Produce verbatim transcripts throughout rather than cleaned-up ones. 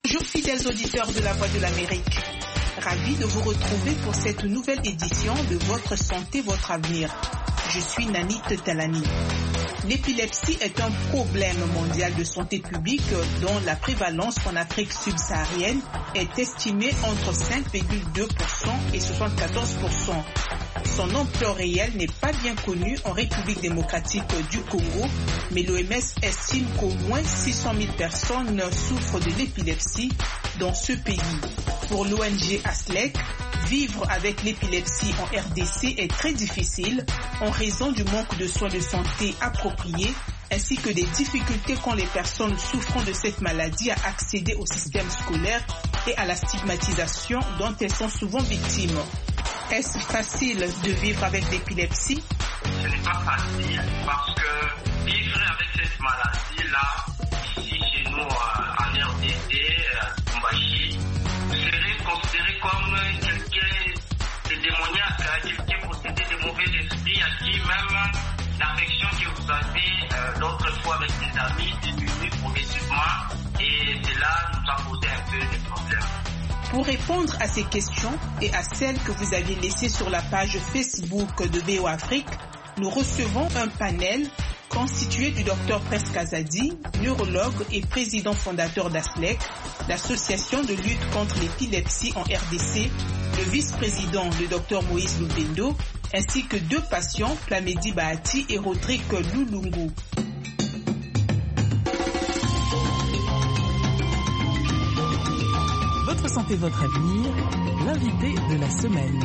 Bonjour fidèles auditeurs de la Voix de l'Amérique. Ravi de vous retrouver pour cette nouvelle édition de Votre santé, votre avenir. Je suis Nanit Talani. L'épilepsie est un problème mondial de santé publique dont la prévalence en Afrique subsaharienne est estimée entre cinq virgule deux pour cent et soixante-quatorze pour cent. Son ampleur réelle n'est pas bien connue en République démocratique du Congo, mais l'O M S estime qu'au moins six cent mille personnes souffrent de l'épilepsie dans ce pays. Pour l'O N G ASLEC, vivre avec l'épilepsie en R D C est très difficile en raison du manque de soins de santé appropriés ainsi que des difficultés qu'ont les personnes souffrant de cette maladie à accéder au système scolaire et à la stigmatisation dont elles sont souvent victimes. Est-ce facile de vivre avec l'épilepsie? Ce n'est pas facile parce que vivre avec cette maladie-là, ici chez nous en R D C, à Kumbashi, serait considéré comme quelqu'un de démoniaque, quelqu'un possédé de mauvais esprits à qui même l'affection que vous avez euh, l'autre fois avec des amis diminue progressivement et cela nous a posé un peu de problèmes. Pour répondre à ces questions et à celles que vous avez laissées sur la page Facebook de V O Afrique, nous recevons un panel constitué du docteur Pres Kazadi, neurologue et président fondateur d'ASLEC, l'association de lutte contre l'épilepsie en R D C, le vice-président, le docteur Moïse Lubendo, ainsi que deux patients, Plamedi Bahati et Rodrigue Lulungu. Votre santé, votre avenir, l'invité de la semaine.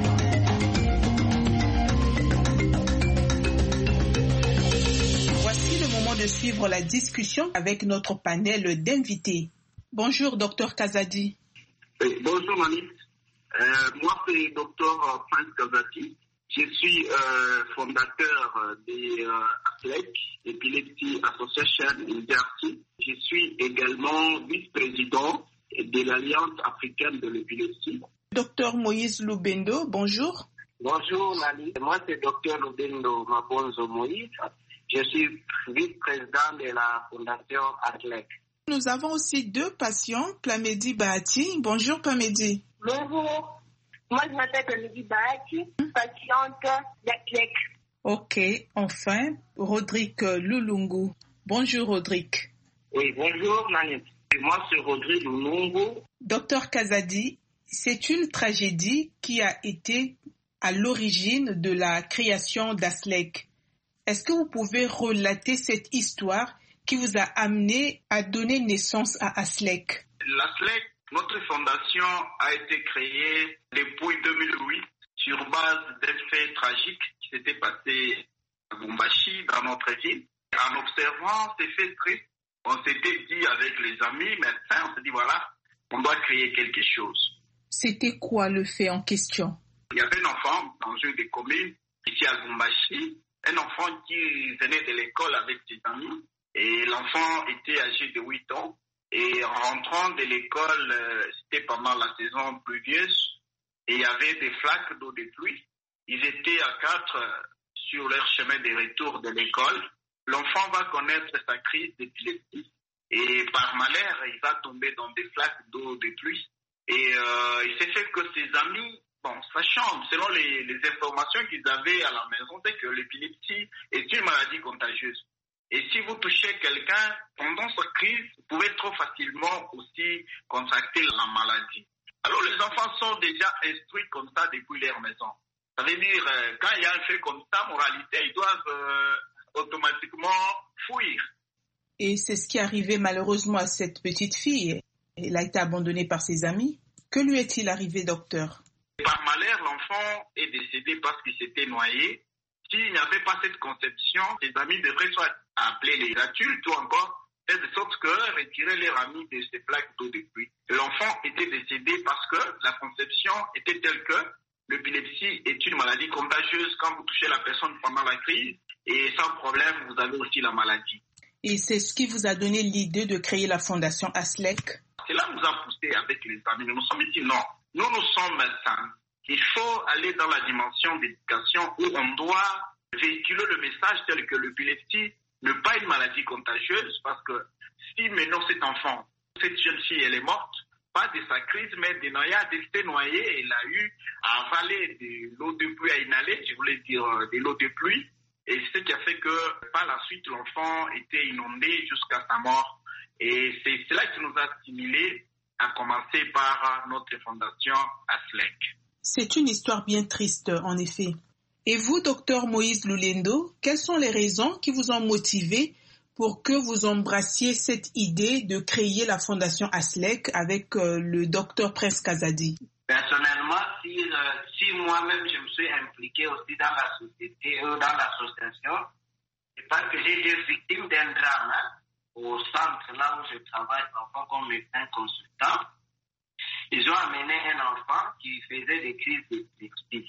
Voici le moment de suivre la discussion avec notre panel d'invités. Bonjour, docteur Kazadi. Oui, bonjour, Mani. Euh, moi, c'est docteur Pres Kazadi. Je suis euh, fondateur de euh, ASLEC, Epilepsy Association in D R C. Je suis également vice-président de l'Alliance africaine de l'épilepsie. Docteur Moïse Lubendo, bonjour. Bonjour Nali, moi c'est docteur Lubendo Mabonzo Moïse. Je suis vice-président de la fondation ASLEC. Nous avons aussi deux patients, Plamedi Bahati. Bonjour Plamedi. Bonjour, moi je m'appelle Plamedi Bahati, patiente d'ASLEC. Ok, enfin, Rodrigue Lulungu. Bonjour Rodrigue. Oui, bonjour Nali. Moi, c'est Rodrigue Lulungu. Docteur Kazadi, c'est une tragédie qui a été à l'origine de la création d'ASLEC. Est-ce que vous pouvez relater cette histoire qui vous a amené à donner naissance à ASLEC? L'ASLEC, notre fondation, a été créée depuis deux mille huit sur base d'un fait tragique qui s'était passé à Kumbashi, dans notre ville. En observant ces faits tristes, on s'était dit avec les amis médecins, on s'est dit voilà, on doit créer quelque chose. C'était quoi le fait en question? Il y avait un enfant dans une des communes, ici à Kumbashi, un enfant qui venait de l'école avec ses amis, et l'enfant était âgé de huit ans, et en rentrant de l'école, euh, c'était pendant la saison pluvieuse, et il y avait des flaques d'eau de pluie. Ils étaient à quatre euh, sur leur chemin de retour de l'école. L'enfant va connaître sa crise d'épilepsie et par malheur, il va tomber dans des flaques d'eau de pluie. Et euh, il s'est fait que ses amis, bon, sachant, selon les, les informations qu'ils avaient à la maison, c'est que l'épilepsie est une maladie contagieuse. Et si vous touchez quelqu'un pendant sa crise, vous pouvez trop facilement aussi contracter la maladie. Alors les enfants sont déjà instruits comme ça depuis leur maison. Ça veut dire, euh, quand il y a un fait comme ça, moralité, ils doivent euh, automatiquement fuir. Et c'est ce qui est arrivé malheureusement à cette petite fille. Elle a été abandonnée par ses amis. Que lui est-il arrivé, docteur? Par malheur, l'enfant est décédé parce qu'il s'était noyé. S'il n'y avait pas cette conception, ses amis devraient soit appeler les adultes ou encore faire de sorte que retirer leurs amis de ces plaques d'eau de pluie. L'enfant était décédé parce que la conception était telle que l'épilepsie est une maladie contagieuse. Quand vous touchez la personne pendant la crise, et sans problème, vous avez aussi la maladie. Et c'est ce qui vous a donné l'idée de créer la fondation ASLEC? Cela nous a poussé avec les amis. Nous nous sommes dit non, nous nous sommes médecins. Il faut aller dans la dimension d'éducation où on doit véhiculer le message tel que l'épilepsie n'est pas une maladie contagieuse parce que si maintenant cet enfant Cette jeune fille, elle est morte, pas de sa crise, mais de noyade. Elle s'est noyée, elle a eu à avaler de l'eau de pluie à inhaler, je voulais dire de l'eau de pluie. Et ce qui a fait que par la suite, l'enfant était inondé jusqu'à sa mort. Et c'est cela qui nous a stimulés à commencer par notre fondation ASLEC. C'est une histoire bien triste, en effet. Et vous, docteur Moïse Lulendo, quelles sont les raisons qui vous ont motivé pour que vous embrassiez cette idée de créer la fondation ASLEC avec euh, le docteur Prince Kazadi? Personnellement, si, euh, si moi-même je me suis impliqué aussi dans la société, euh, dans l'association, c'est parce que j'ai été victime d'un drame. Hein. Au centre, là où je travaille, enfant comme médecin consultant, ils ont amené un enfant qui faisait des crises d'épilepsie.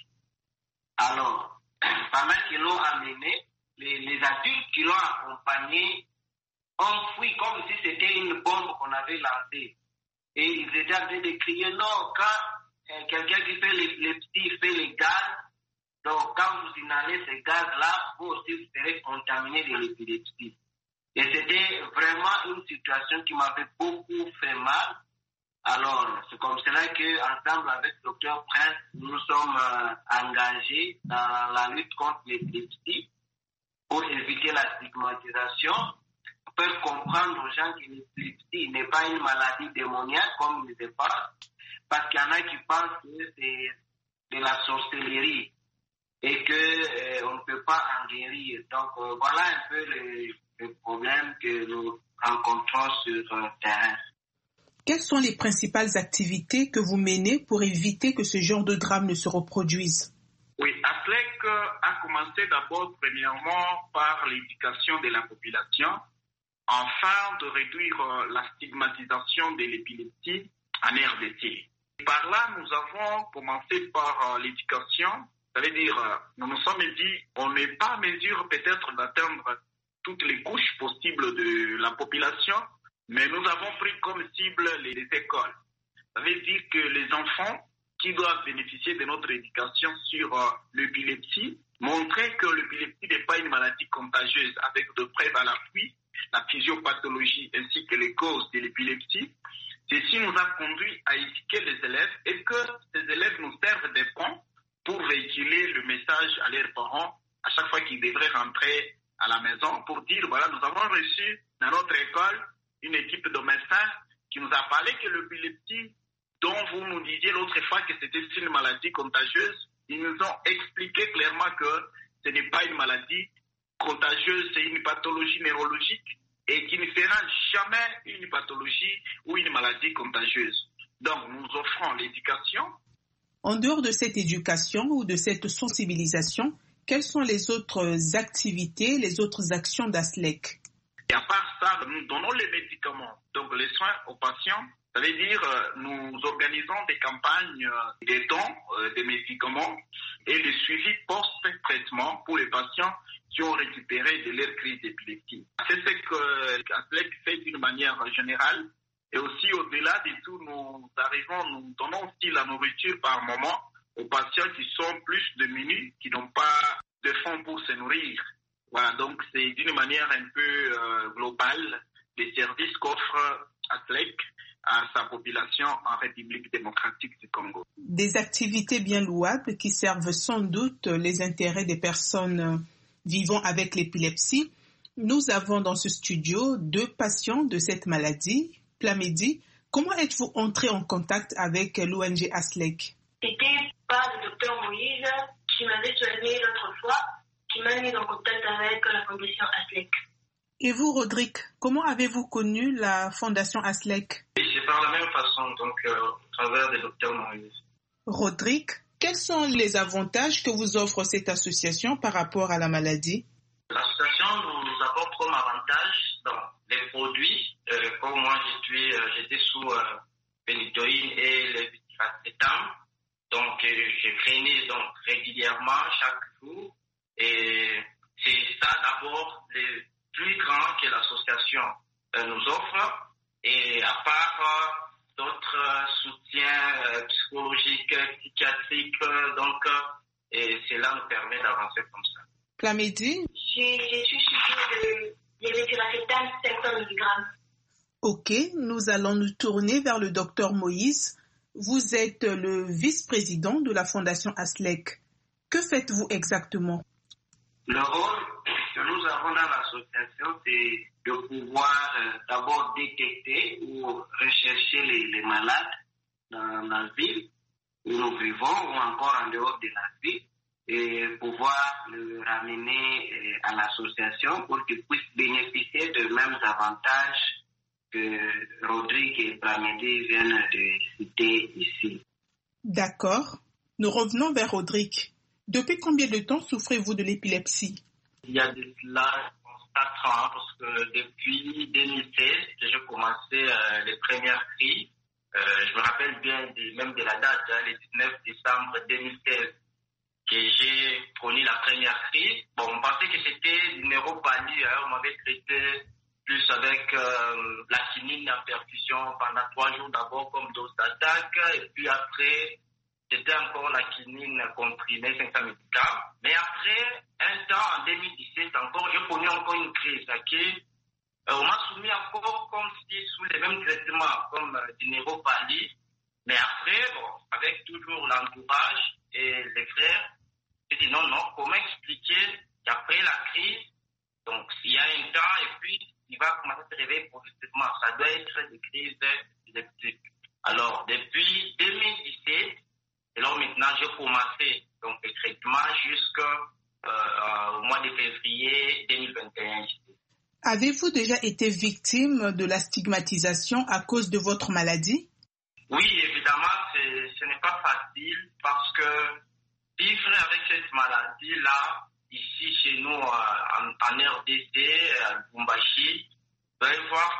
Alors, pendant qu'ils l'ont amené, les, les adultes qui l'ont accompagné ont fui comme si c'était une bombe qu'on avait lancée. Et ils étaient en train de crier, non, quand euh, quelqu'un qui fait l'épilepsie fait les gaz, donc quand vous inhalez ces gaz-là, vous aussi vous serez contaminé de l'épilepsie. Et c'était vraiment une situation qui m'avait beaucoup fait mal. Alors, c'est comme cela qu'ensemble avec le docteur Prince, nous sommes euh, engagés dans la lutte contre l'épilepsie pour éviter la stigmatisation, pour faire comprendre aux gens que l'épilepsie n'est pas une maladie démoniaque comme ils le pensent, parce qu'il y en a qui pensent que c'est de la sorcellerie et qu'on euh, ne peut pas en guérir. Donc, euh, voilà un peu le... le problème que nous rencontrons sur le terrain. Quelles sont les principales activités que vous menez pour éviter que ce genre de drame ne se reproduise? Oui, ASLEC a commencé d'abord premièrement par l'éducation de la population afin de réduire la stigmatisation de l'épilepsie en R D C. Par là, nous avons commencé par l'éducation, ça veut dire nous nous sommes dit on n'est pas en mesure peut-être d'atteindre toutes les couches possibles de la population, mais nous avons pris comme cible les, les écoles. Ça veut dire que les enfants qui doivent bénéficier de notre éducation sur euh, l'épilepsie, montrer que l'épilepsie n'est pas une maladie contagieuse avec de preuves à l'appui, la physiopathologie ainsi que les causes de l'épilepsie. Ceci nous a conduit à éduquer les élèves et que ces élèves nous servent des ponts pour véhiculer le message à leurs parents à chaque fois qu'ils devraient rentrer à la maison pour dire, voilà, nous avons reçu dans notre école une équipe de médecins qui nous a parlé que l'épilepsie, dont vous nous disiez l'autre fois que c'était une maladie contagieuse, ils nous ont expliqué clairement que ce n'est pas une maladie contagieuse, c'est une pathologie neurologique et qui ne sera jamais une pathologie ou une maladie contagieuse. Donc, nous offrons l'éducation. En dehors de cette éducation ou de cette sensibilisation, quelles sont les autres activités, les autres actions d'ASLEC? Et à part ça, nous donnons les médicaments, donc les soins aux patients. Ça veut dire nous organisons des campagnes, des dons, des médicaments et le suivi post-traitement pour les patients qui ont récupéré de leur crise d'épilepsie. C'est ce que ASLEC fait d'une manière générale. Et aussi, au-delà de tout, nous arrivons, nous donnons aussi la nourriture par moment aux patients qui sont plus démunis, qui n'ont pas de fonds pour se nourrir. Voilà, donc c'est d'une manière un peu euh, globale les services qu'offre ASLEC à sa population en République démocratique du Congo. Des activités bien louables qui servent sans doute les intérêts des personnes vivant avec l'épilepsie. Nous avons dans ce studio deux patients de cette maladie. Plamedi, comment êtes-vous entré en contact avec l'O N G ASLEC? C'était par le docteur Moïse qui m'avait soigné l'autre fois, qui m'a mis en contact avec la fondation ASLEC. Et vous, Rodrigue, comment avez-vous connu la fondation ASLEC? C'est par la même façon, donc euh, au travers du docteur Moïse. Rodrigue, quels sont les avantages que vous offre cette association par rapport à la maladie? L'association nous apporte comme avantage dans les produits. Euh, comme moi, je suis, euh, j'étais sous euh, pénicilline et le vitiracetam. Donc, euh, je prenais donc régulièrement chaque jour. Et c'est ça d'abord le plus grand que l'association euh, nous offre. Et à part euh, d'autres euh, soutiens euh, psychologiques, psychiatriques, euh, donc euh, et cela nous permet d'avancer comme ça. Plamedi? Je, je suis suivie de, de méthylacétam cinq cents milligrammes. Ok, nous allons nous tourner vers le docteur Moïse. Vous êtes le vice-président de la Fondation ASLEC. Que faites-vous exactement? Le rôle que nous avons dans l'association, c'est de pouvoir euh, d'abord détecter ou rechercher les, les malades dans la ville où nous vivons ou encore en dehors de la ville et pouvoir le ramener euh, à l'association pour qu'ils puissent bénéficier des mêmes avantages que Rodrigue et Plamedi viennent de citer ici. D'accord. Nous revenons vers Rodrigue. Depuis combien de temps souffrez-vous de l'épilepsie? Il y a de cela quatre ans, parce que depuis deux mille seize, que j'ai commencé euh, les premières crises. Euh, je me rappelle bien de, même de la date, hein, le dix-neuf décembre deux mille seize, que j'ai connu la première crise. Bon, on pensait que c'était une neuropathie, hein, on m'avait traité plus avec euh, la quinine en perfusion pendant trois jours d'abord comme dose d'attaque, et puis après, c'était encore la quinine comprimée cinq cents milligrammes. Mais après, un temps, en deux mille dix-sept, encore, j'ai connu encore une crise qui, euh, on m'a soumis encore comme si sous les mêmes traitements, comme euh, du neuropathie. Mais après, bon, avec toujours l'entourage et les frères, j'ai dit non, non, comment expliquer qu'après la crise, donc s'il y a un temps et puis il va commencer à se réveiller progressivement, ça doit être des crises épileptiques. Alors, depuis deux mille dix-sept, et là maintenant j'ai commencé donc, le traitement jusqu'au euh, mois de février deux mille vingt et un. Avez-vous déjà été victime de la stigmatisation à cause de votre maladie? Oui, évidemment, c'est, ce n'est pas facile parce que vivre avec cette maladie-là, ici chez nous en, en R D C, à Lubumbashi, vous allez voir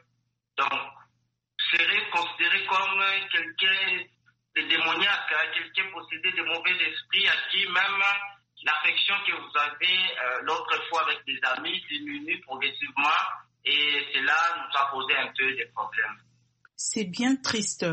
que donc serait considéré comme quelqu'un de démoniaque, hein, quelqu'un possédé de mauvais esprits à qui même l'affection que vous avez euh, l'autre fois avec des amis diminue progressivement et cela nous a posé un peu de problèmes. C'est bien triste.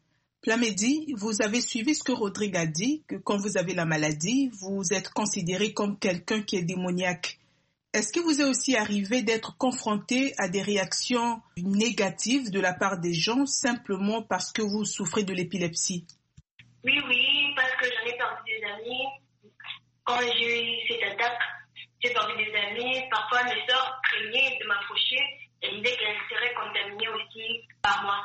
Plamedi, vous avez suivi ce que Rodrigue a dit, que quand vous avez la maladie, vous êtes considéré comme quelqu'un qui est démoniaque. Est-ce que vous est aussi arrivé d'être confronté à des réactions négatives de la part des gens simplement parce que vous souffrez de l'épilepsie? Oui, oui, parce que j'en ai perdu des amis. Quand j'ai eu cette attaque, j'ai perdu des amis. Parfois, mes sœurs craignaient de m'approcher et disaient qu'elles seraient contaminées aussi par moi.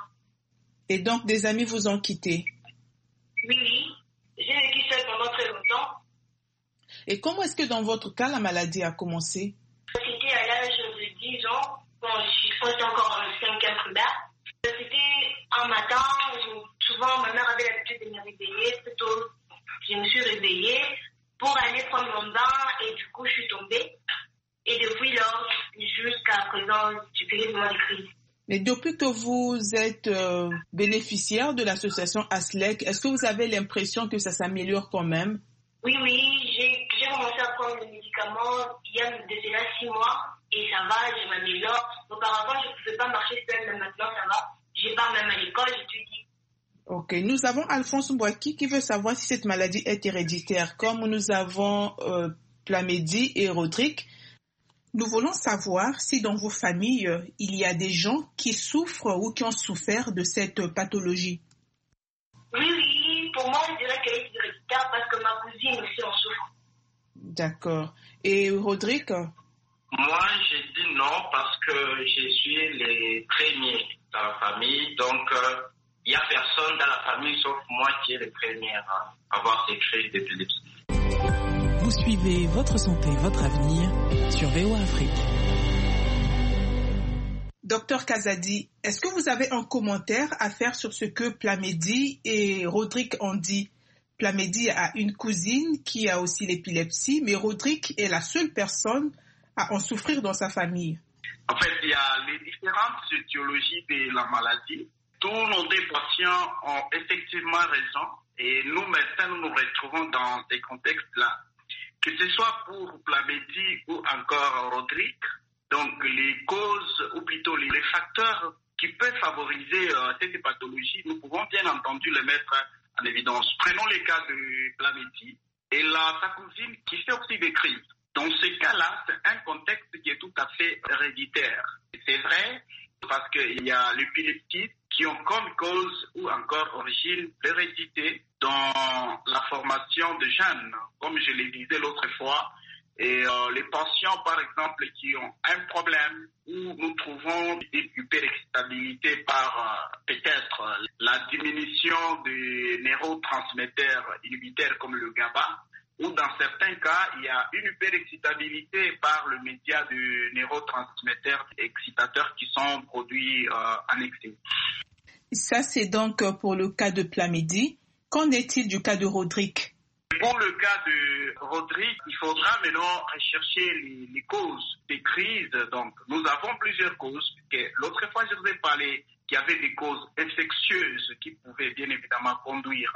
Et donc, des amis vous ont quitté? Oui, oui. J'ai vécu seule pendant très longtemps. Et comment est-ce que dans votre cas, la maladie a commencé? C'était à l'âge de dix ans, quand je suis encore en cinquième primaire. C'était un matin, je, souvent ma mère avait l'habitude de me réveiller, plutôt je me suis réveillée pour aller prendre mon bain et du coup je suis tombée. Et depuis lors, jusqu'à présent, je fais vraiment des crises. Mais depuis que vous êtes euh, bénéficiaire de l'association ASLEC, est-ce que vous avez l'impression que ça s'améliore quand même? Oui, oui, j'ai, j'ai commencé à prendre le médicament il y a déjà six mois et ça va, je m'améliore. Auparavant, je ne pouvais pas marcher seule, mais maintenant ça va. Je pars même à l'école, j'étudie. Ok, nous avons Alphonse Mbouaki qui veut savoir si cette maladie est héréditaire. Comme nous avons euh, Plamedi et Rodrigue, nous voulons savoir si dans vos familles, euh, il y a des gens qui souffrent ou qui ont souffert de cette pathologie. Oui, oui, pour moi, je dirais qu'elle est héréditaire parce que ma cousine aussi en souffre. D'accord. Et Rodrigue? Moi, j'ai dit non parce que je suis le premier dans la famille, donc euh, il n'y a personne dans la famille sauf moi qui est le premier à avoir ces crises d'épilepsie. Vous suivez Votre Santé, Votre Avenir sur V O A Afrique. Docteur Kazadi, est-ce que vous avez un commentaire à faire sur ce que Plamedi et Rodrigue ont dit? Plamedi a une cousine qui a aussi l'épilepsie, mais Rodrigue est la seule personne à en souffrir dans sa famille. En fait, il y a les différentes étiologies de la maladie. Tous nos deux patients ont effectivement raison et nous, médecins, nous nous retrouvons dans ces contextes-là. Que ce soit pour Plamedi ou encore Rodrigue, donc les causes ou plutôt les facteurs qui peuvent favoriser euh, cette pathologie, nous pouvons bien entendu les mettre en évidence. Prenons le cas de Plamedi et la, sa cousine qui fait aussi des crises. Dans ce cas-là, c'est un contexte qui est tout à fait héréditaire. C'est vrai parce qu'il y a l'épilepsie qui ont comme cause ou encore origine l'hérédité dans la formation de gènes, comme je le disais l'autre fois. Et euh, les patients, par exemple, qui ont un problème où nous trouvons une hyperexcitabilité par euh, peut-être euh, la diminution des neurotransmetteurs inhibiteurs comme le GABA, ou dans certains cas, il y a une hyperexcitabilité par le média de neurotransmetteurs excitateurs qui sont produits euh, en excès. Ça, c'est donc pour le cas de Plamedy. Qu'en est-il du cas de Rodrigue? Pour le cas de Rodrigue, il faudra maintenant rechercher les, les causes des crises. Donc, nous avons plusieurs causes. L'autre fois, je vous ai parlé qu'il y avait des causes infectieuses qui pouvaient bien évidemment conduire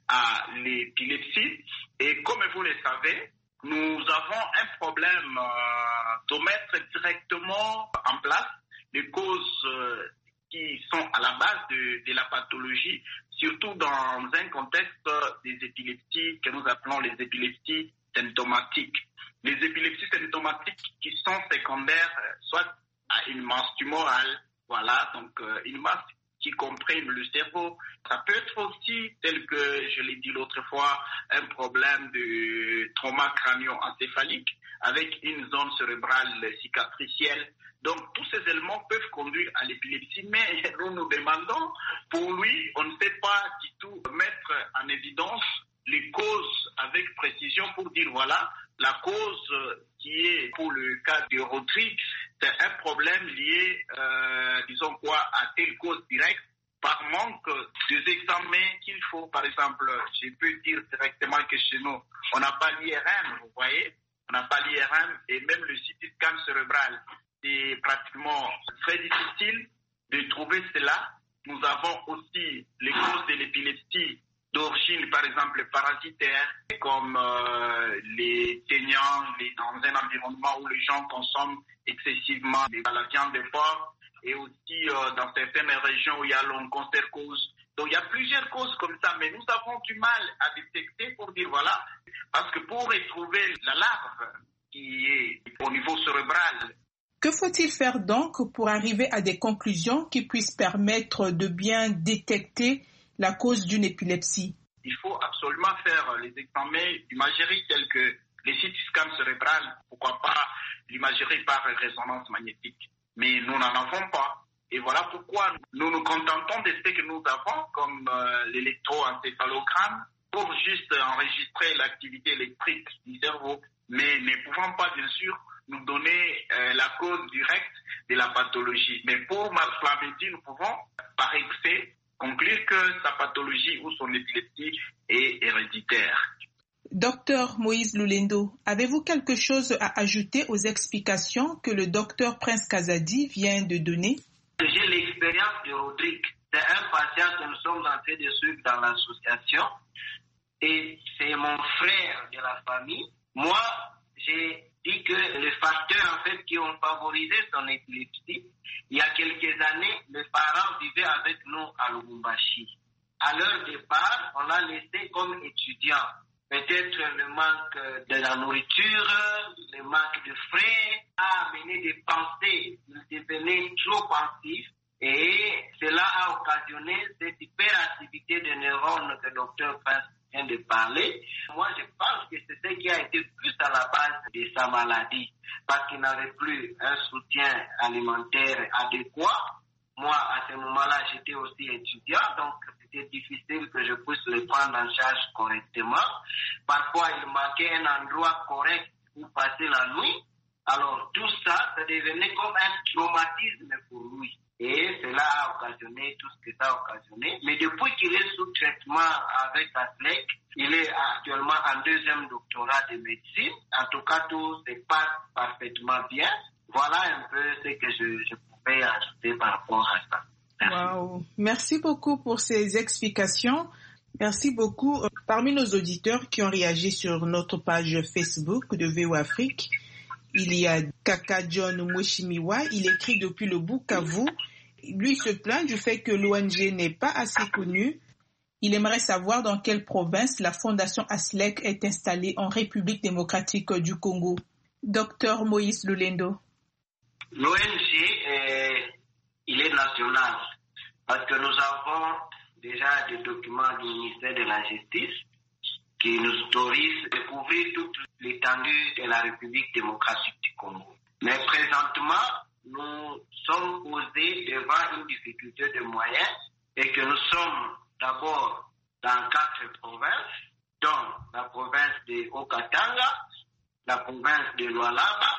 à l'épilepsie. Et comme vous le savez, nous avons un problème euh, de mettre directement en place les causes euh, qui sont à la base de, de la pathologie, surtout dans un contexte des épilepsies que nous appelons les épilepsies symptomatiques. Les épilepsies symptomatiques qui sont secondaires soit à une masse tumorale, voilà, donc euh, une masse qui comprime le cerveau. Ça peut être aussi, tel que je l'ai dit l'autre fois, un problème de trauma crânio-encéphalique avec une zone cérébrale cicatricielle. Donc, tous ces éléments peuvent conduire à l'épilepsie, mais nous nous demandons, pour lui, on ne sait pas du tout mettre en évidence les causes avec précision pour dire, voilà, la cause qui est, pour le cas de Rodrigue, c'est un problème lié, euh, disons quoi, à telle cause directe, par manque des examens qu'il faut. Par exemple, je peux dire directement que chez nous, on n'a pas l'I R M, vous voyez, on n'a pas l'I R M et même le C T scan cérébral. C'est pratiquement très difficile de trouver cela. Nous avons aussi les causes de l'épilepsie d'origine, par exemple, parasitaire, comme euh, les teignants, les, dans un environnement où les gens consomment excessivement de la viande de porc, et aussi euh, dans certaines régions où il y a l'onchocercose. Donc il y a plusieurs causes comme ça, mais nous avons du mal à détecter pour dire voilà, parce que pour retrouver la larve qui est au niveau cérébral. Que faut-il faire donc pour arriver à des conclusions qui puissent permettre de bien détecter la cause d'une épilepsie? Il faut absolument faire les examens d'imagerie tels que les C T scans cérébrales, pourquoi pas l'imagerie par résonance magnétique. Mais nous n'en avons pas. Et voilà pourquoi nous nous contentons de ce que nous avons comme euh, l'électroencéphalogramme pour juste enregistrer l'activité électrique du cerveau, mais ne pouvons pas bien sûr nous donner euh, la cause directe de la pathologie. Mais pour Plamedy, nous pouvons par excès conclure que sa pathologie ou son épilepsie est héréditaire. Docteur Moïse Lulendo, avez-vous quelque chose à ajouter aux explications que le docteur Prince Kazadi vient de donner? J'ai l'expérience de Rodrigue. C'est un patient que nous sommes en train de suivre dans l'association et c'est mon frère de la famille. Moi, j'ai dit que les facteurs en fait qui ont favorisé son épilepsie, il y a quelques années, les parents vivaient avec nous à Lubumbashi. À leur départ, on l'a laissé comme étudiant. Peut-être le manque de la nourriture, le manque de frais a amené des pensées. Il devenait trop pensif et cela a occasionné cette hyperactivité des neurones que le docteur Prince vient de parler. Moi, je pense que c'est ce qui a été plus à la base de sa maladie parce qu'il n'avait plus un soutien alimentaire adéquat. Moi, à ce moment-là, j'étais aussi étudiant, donc c'était difficile que je puisse le prendre en charge correctement. Parfois, il manquait un endroit correct où passer la nuit. Alors, tout ça, ça devenait comme un traumatisme pour lui. Et cela a occasionné tout ce que ça a occasionné. Mais depuis qu'il est sous traitement avec Aslec, il est actuellement en deuxième doctorat de médecine. En tout cas, tout se passe parfaitement bien. Voilà un peu ce que je, je pouvais ajouter par rapport à ça. Wow. Merci beaucoup pour ces explications. Merci beaucoup. Parmi nos auditeurs qui ont réagi sur notre page Facebook de V O Afrique, il y a Kaka John Mweshimiwa. Il écrit depuis le Bukavu. Lui se plaint du fait que l'O N G n'est pas assez connue. Il aimerait savoir dans quelle province la fondation Aslec est installée en République démocratique du Congo. Docteur Moïse Lulendo. L'O N G, euh, il Parce que nous avons déjà des documents du ministère de la Justice qui nous autorisent de couvrir toute l'étendue de la République démocratique du Congo. Mais présentement, nous sommes posés devant une difficulté de moyens et que nous sommes d'abord dans quatre provinces, dont la province de Haut-Katanga, la province de Lualaba,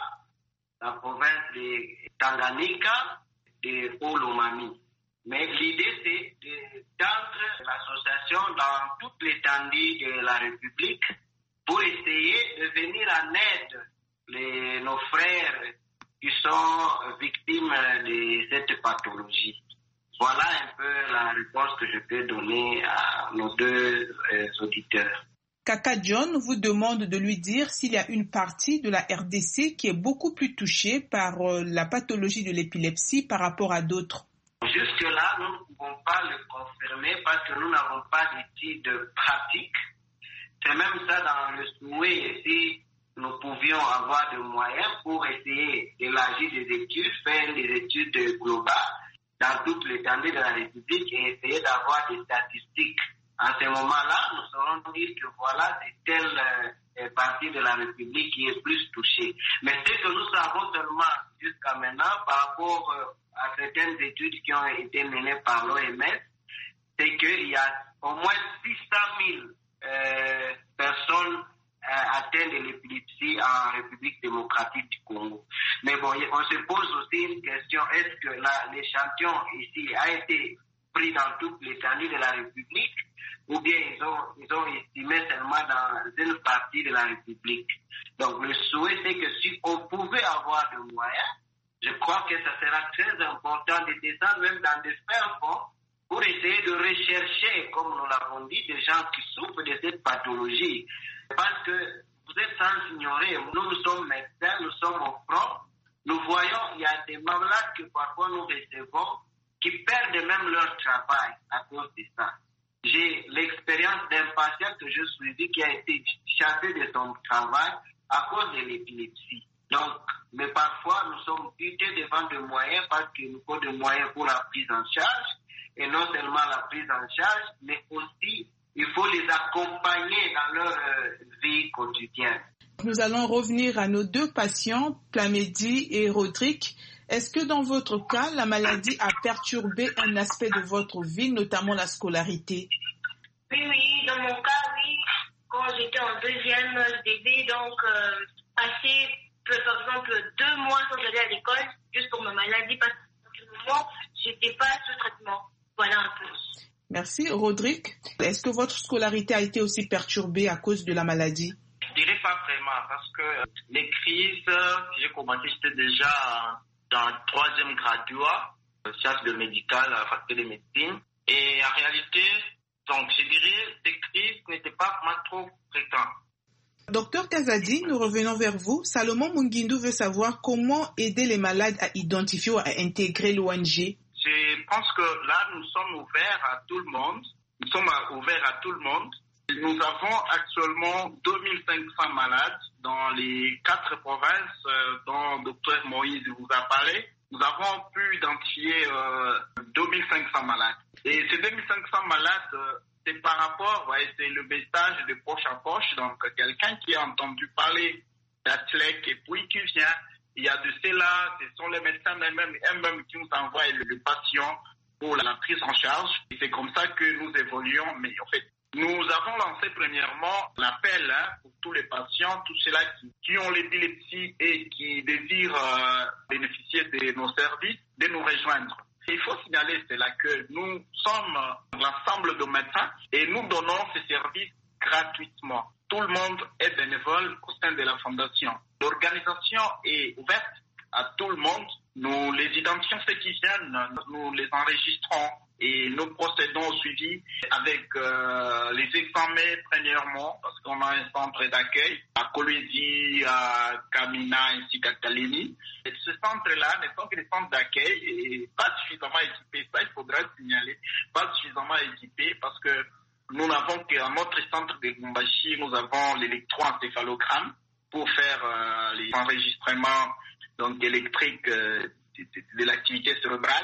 la province de Tanganyika et de Olomami. Mais l'idée, c'est d'étendre l'association dans toute l'étendue de la République pour essayer de venir en aide les, nos frères qui sont victimes de cette pathologie. Voilà un peu la réponse que je peux donner à nos deux euh, auditeurs. Kaka John vous demande de lui dire s'il y a une partie de la R D C qui est beaucoup plus touchée par euh, la pathologie de l'épilepsie par rapport à d'autres. Jusque-là, nous ne pouvons pas le confirmer parce que nous n'avons pas d'études pratiques. C'est même ça dans le souhait, si nous pouvions avoir des moyens pour essayer d'élargir des études, faire des études globales dans toute l'étendue de la République et essayer d'avoir des statistiques. En ce moment-là, nous saurons dire que voilà, c'est telle euh, partie de la République qui est plus touchée. Mais ce que nous savons seulement jusqu'à maintenant par rapport euh, à certaines études qui ont été menées par l'O M S, c'est qu'il y a au moins six cent mille euh, personnes euh, atteintes de l'épilepsie en République démocratique du Congo. Mais bon, on se pose aussi une question, est-ce que la, l'échantillon ici a été pris dans toute l'étendue de la République ou bien ils ont, ils ont estimé seulement dans une partie de la République. Donc le souhait, c'est que si on pouvait avoir des moyens, je crois que ça sera très important de descendre même dans des fins fonds pour essayer de rechercher, comme nous l'avons dit, des gens qui souffrent de cette pathologie. Parce que vous êtes sans ignorer, nous, nous sommes médecins, nous sommes au front, nous voyons, il y a des malades que parfois nous recevons qui perdent même leur travail à cause de ça. J'ai l'expérience d'un patient que je suivis qui a été chassé de son travail à cause de l'épilepsie. Donc, mais parfois, nous sommes butés devant des moyens parce qu'il nous faut des moyens pour la prise en charge. Et non seulement la prise en charge, mais aussi, il faut les accompagner dans leur euh, vie quotidienne. Nous allons revenir à nos deux patients, Plamedi et Rodrigue. Est-ce que dans votre cas, la maladie a perturbé un aspect de votre vie, notamment la scolarité? Oui, oui, dans mon cas, oui. Quand j'étais en deuxième, je devais donc euh, passer, par exemple, deux mois sans aller à l'école, juste pour ma maladie, parce que le moment, je n'étais pas sous traitement. Voilà un peu. Merci. Rodrigue, est-ce que votre scolarité a été aussi perturbée à cause de la maladie? Je dirais pas vraiment, parce que les crises, j'ai commencé, j'étais déjà dans le troisième graduat, sciences de médical, à la faculté de médecine. Et en réalité, donc je dirais, ces crises n'étaient pas vraiment trop fréquentes. Docteur Kazadi, nous revenons vers vous. Salomon Mungindu veut savoir comment aider les malades à identifier ou à intégrer l'O N G. Je pense que là, nous sommes ouverts à tout le monde. Nous sommes ouverts à tout le monde. Nous avons actuellement deux mille cinq cents malades dans les quatre provinces euh, dont docteur Moïse vous a parlé. Nous avons pu identifier euh, deux mille cinq cents malades. Et ces deux mille cinq cents malades, euh, c'est par rapport, ouais, c'est le message de poche à poche. Donc, quelqu'un qui a entendu parler d'Atlec et puis qui vient, il y a de cela, ce sont les médecins eux-mêmes, eux-mêmes qui nous envoient le, le patient pour la, la prise en charge. Et c'est comme ça que nous évoluons. Mais en fait, nous avons lancé premièrement l'appel hein, pour tous les patients, tous ceux-là qui, qui ont l'épilepsie et qui désirent euh, bénéficier de nos services, de nous rejoindre. Il faut signaler cela que nous sommes l'ensemble de médecins et nous donnons ces services gratuitement. Tout le monde est bénévole au sein de la fondation. L'organisation est ouverte à tout le monde. Nous les identifions ceux qui viennent, nous les enregistrons et nous procédons au suivi avec euh, les examens premièrement parce qu'on a un centre d'accueil à Kolwezi, à Kamina ainsi qu'à Kalini. Et ce centre-là ne sont que des centres d'accueil et pas suffisamment équipés. Ça, il faudra signaler, pas suffisamment équipés parce que nous n'avons qu'à notre centre de Gumbashi, nous avons l'électroencéphalogramme pour faire euh, les enregistrements donc électriques euh, de, de, de l'activité cérébrale.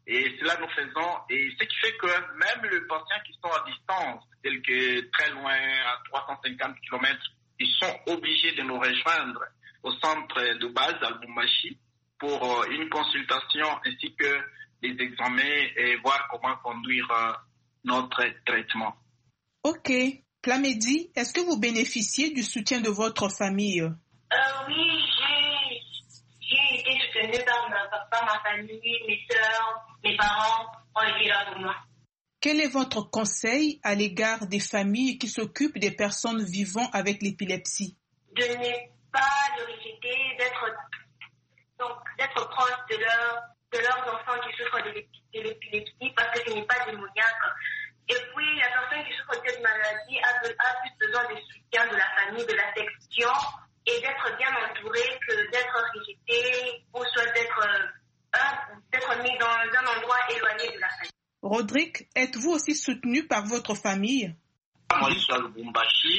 Et cela nous faisons, et ce qui fait que même les patients qui sont à distance, tels que très loin, à trois cent cinquante kilomètres, ils sont obligés de nous rejoindre au centre de base à Lubumbashi pour une consultation ainsi que des examens et voir comment conduire notre traitement. Ok. Plamedi, est-ce que vous bénéficiez du soutien de votre famille? euh, Oui, j'ai, j'ai été soutenue par ma papa, ma famille, mes soeurs, mes parents ont été là pour moi. Quel est votre conseil à l'égard des familles qui s'occupent des personnes vivant avec l'épilepsie? De ne pas le rejeter, d'être, donc, d'être proche de, leur, de leurs enfants qui souffrent de l'épilepsie parce que ce n'est pas démoniaque. Et puis, la personne qui souffre de cette maladie a, de, a plus besoin du soutien de la famille, de l'affection et d'être bien entourée que d'être rejetée ou soit d'être, euh, d'être mis dans un endroit éloigné de la famille. Rodrigue, êtes-vous aussi soutenu par votre famille? Moi, je suis à Lubumbashi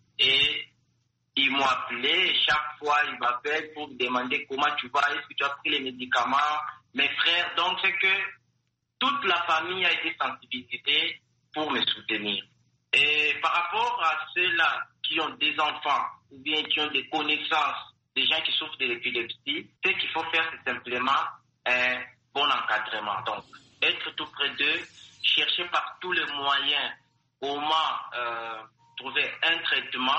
et ils m'ont appelé. Chaque fois, ils m'appellent pour me demander comment tu vas, est-ce que tu as pris les médicaments, mes frères. Donc, c'est que toute la famille a été sensibilisée pour me soutenir. Et par rapport à ceux-là qui ont des enfants ou bien qui ont des connaissances, des gens qui souffrent de l'épilepsie, ce qu'il faut faire, c'est simplement un bon encadrement. Donc, être tout près d'eux, chercher par tous les moyens comment euh, trouver un traitement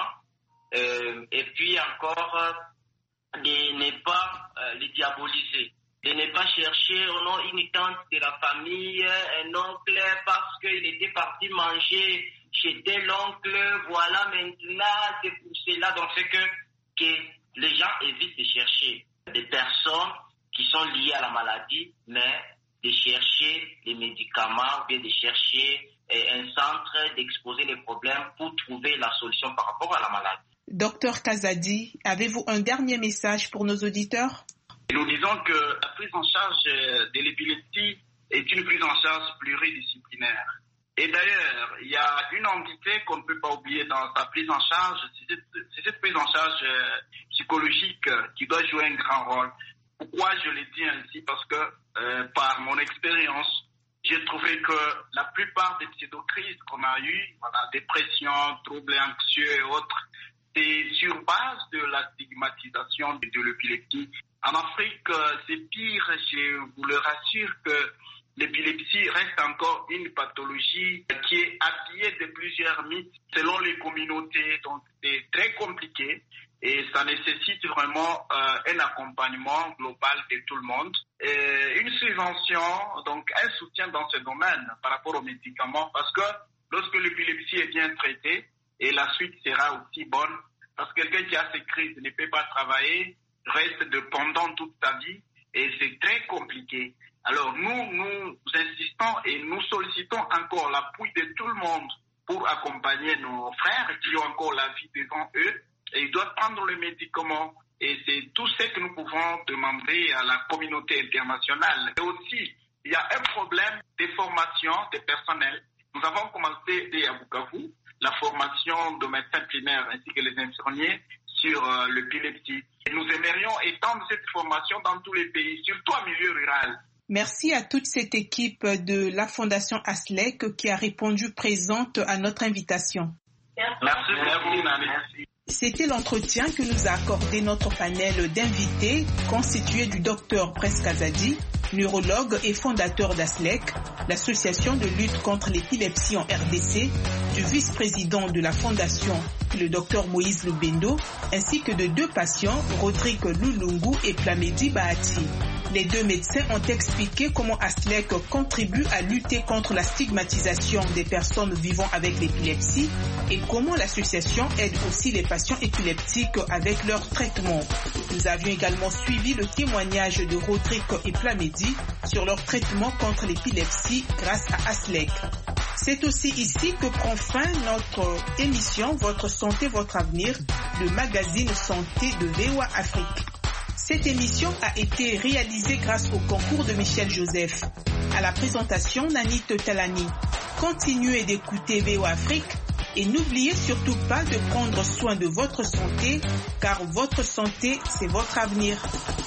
euh, et puis encore euh, de ne pas euh, les diaboliser. De ne pas chercher au nom une tante de la famille, un oncle, parce qu'il était parti manger chez tel oncle, voilà maintenant, c'est pour cela. Donc c'est que, que les gens évitent de chercher des personnes qui sont liées à la maladie, mais de chercher les médicaments, ou bien de chercher un centre, d'exposer les problèmes pour trouver la solution par rapport à la maladie. Docteur Kazadi, avez-vous un dernier message pour nos auditeurs? Nous disons que la prise en charge de l'épilepsie est une prise en charge pluridisciplinaire. Et d'ailleurs, il y a une entité qu'on ne peut pas oublier dans sa prise en charge, c'est cette, c'est cette prise en charge psychologique qui doit jouer un grand rôle. Pourquoi je le dis ainsi? Parce que euh, par mon expérience, j'ai trouvé que la plupart des pseudo-crises qu'on a eues, voilà, dépression, troubles anxieux et autres, c'est sur base de la stigmatisation de, de l'épilepsie. En Afrique, c'est pire, je vous le rassure que l'épilepsie reste encore une pathologie qui est habillée de plusieurs mythes selon les communautés, donc c'est très compliqué et ça nécessite vraiment euh, un accompagnement global de tout le monde. Et une subvention, donc un soutien dans ce domaine par rapport aux médicaments, parce que lorsque l'épilepsie est bien traitée, et la suite sera aussi bonne, parce que quelqu'un qui a ces crises ne peut pas travailler, reste dépendant toute sa vie et c'est très compliqué. Alors nous, nous insistons et nous sollicitons encore l'appui de tout le monde pour accompagner nos frères qui ont encore la vie devant eux et ils doivent prendre les médicaments. Et c'est tout ce que nous pouvons demander à la communauté internationale. Et aussi, il y a un problème de formation des personnels. Nous avons commencé à Bukavu la formation de médecins primaires ainsi que les infirmiers sur euh, l'épilepsie. Et nous aimerions étendre cette formation dans tous les pays, surtout en milieu rural. Merci à toute cette équipe de la Fondation ASLEC qui a répondu présente à notre invitation. Merci, merci, merci. C'était l'entretien que nous a accordé notre panel d'invités constitué du docteur Prince Kazadi, neurologue et fondateur d'ASLEC, l'association de lutte contre l'épilepsie en R D C, du vice-président de la fondation, le docteur Moïse Lubendo, ainsi que de deux patients, Rodrigue Lulungu et Plamedi Bahati. Les deux médecins ont expliqué comment ASLEC contribue à lutter contre la stigmatisation des personnes vivant avec l'épilepsie et comment l'association aide aussi les patients épileptiques avec leur traitement. Nous avions également suivi le témoignage de Rodrigue et Plamedi sur leur traitement contre l'épilepsie grâce à ASLEC. C'est aussi ici que prend fin notre émission Votre santé, votre avenir, le magazine santé de V O A Afrique. Cette émission a été réalisée grâce au concours de Michel Joseph. À la présentation, Nanit Talani. Continuez d'écouter V O A Afrique et n'oubliez surtout pas de prendre soin de votre santé, car votre santé, c'est votre avenir.